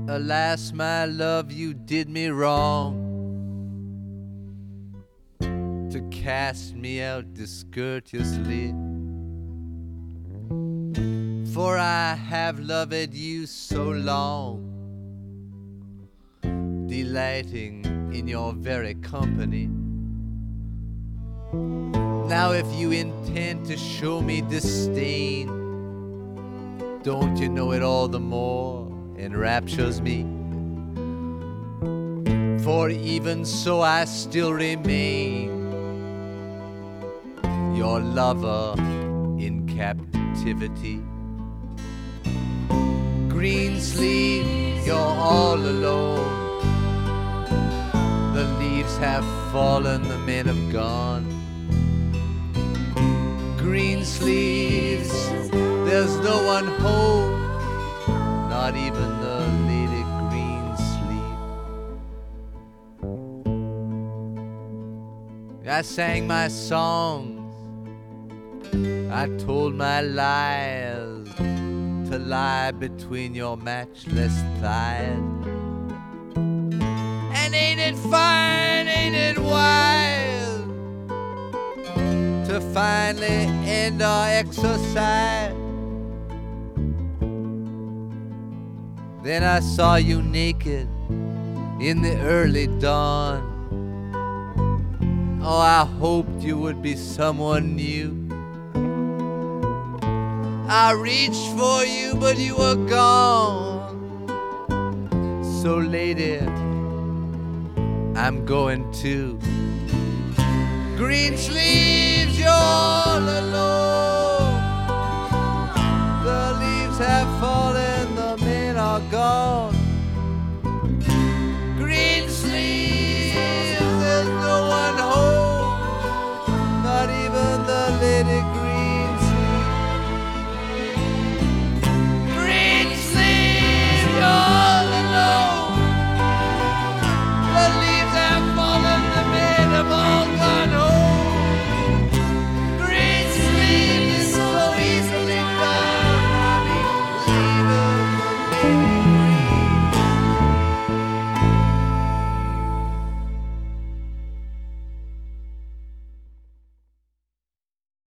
Alas, my love, you did me wrong to cast me out discourteously. For I have loved you so long, delighting in your very company. Now if you intend to show me disdain, don't you know it all the more enraptures me? For even so I still remain your lover in captivity. Greensleeve, you're all alone. The leaves have fallen, the men have gone. Greensleeves, there's no one home, not even the Lady Greensleeve. I sang my songs, I told my lies to lie between your matchless thighs. And ain't it fine, ain't it wild to finally end our exercise? Then I saw you naked in the early dawn. Oh, I hoped you would be someone new. I reached for you, but you were gone. So lady, I'm going to Greensleeves, you're all alone. The leaves have fallen, the men are gone.